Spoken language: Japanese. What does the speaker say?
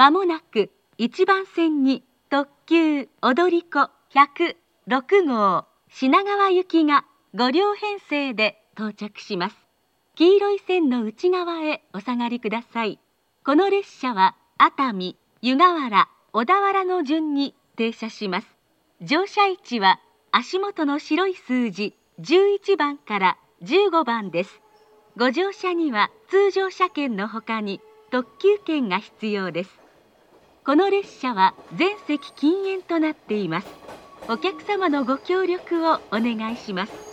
まもなく1番線に特急踊り子106号品川行きが5両編成で到着します。黄色い線の内側へお下がりください。この列車は熱海、湯河原、小田原の順に停車します。乗車位置は足元の白い数字11番から15番です。ご乗車には通常車券のほかに特急券が必要です。この列車は全席禁煙となっています。お客様のご協力をお願いします。